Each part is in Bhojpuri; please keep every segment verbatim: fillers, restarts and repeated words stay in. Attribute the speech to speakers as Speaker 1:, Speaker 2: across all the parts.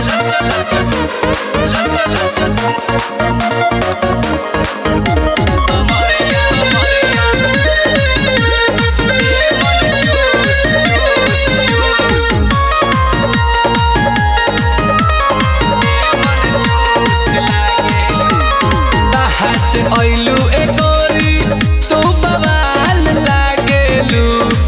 Speaker 1: ऐलू ए गोरी तू बवाल लागेलू,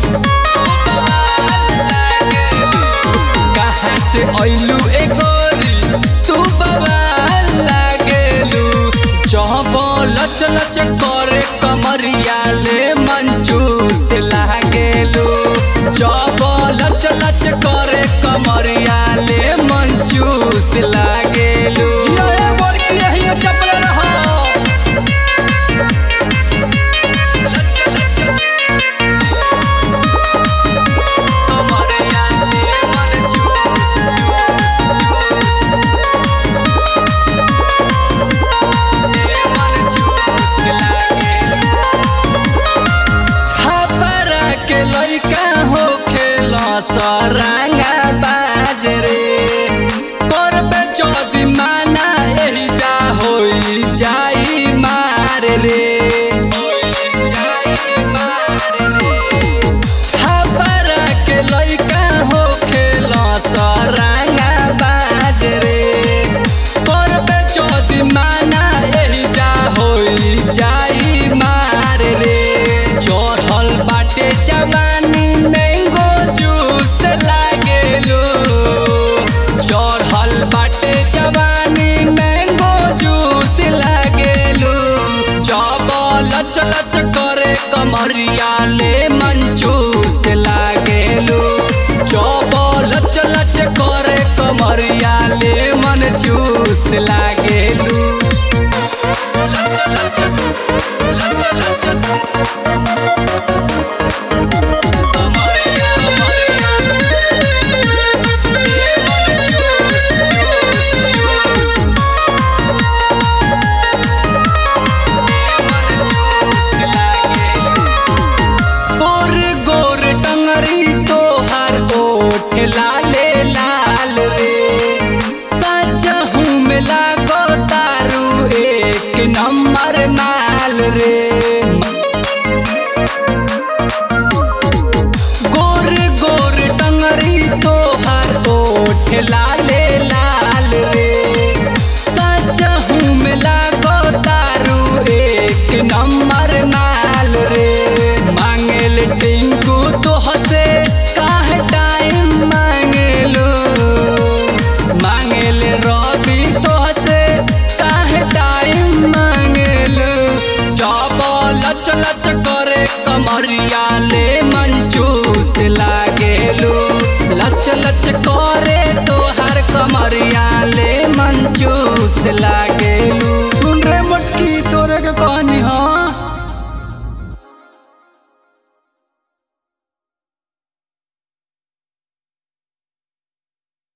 Speaker 1: कहाँ से ऐलू ए गोरी तू बवाल लागेलू। जब लच लच करे कमरिया ले मंचूस लागेलू, जब लच लच करे कमरिया ले मंचूस लागेलू। लइका हो खेला सरांगा बाज रे, करबे चौदी माना एही जा होई जाई मार रे, जाई मार रे। छापरा के लइका हो खेला सरांगा बाज रे, करबे चौदी माना एही जा होई जाई मार रे। चढ़ल बाटे जवानी मैंगो जूस लागेलू, चढ़ल बाटे जवानी मैंगो जूस लागेलू। जब लच लच करे कमरिया ले मंचूस लागेलू, जब लच लच करे कमरिया ले मंचूस लागेलू। लच लच लच लच लाले लाल रे, सजहू में लागो तारू एक नंबर माल रे। गोर गोर टंगरी तोहर ओठ लाले लाल रे, सजहू में लागो तारू एक नंबर माल रे। मांगेल टिंकू तो हसे लच लच करे कमरिया ले मंचूस लागेलू, लच लच करे तोहर कमरिया ले मंचूस लागेलू।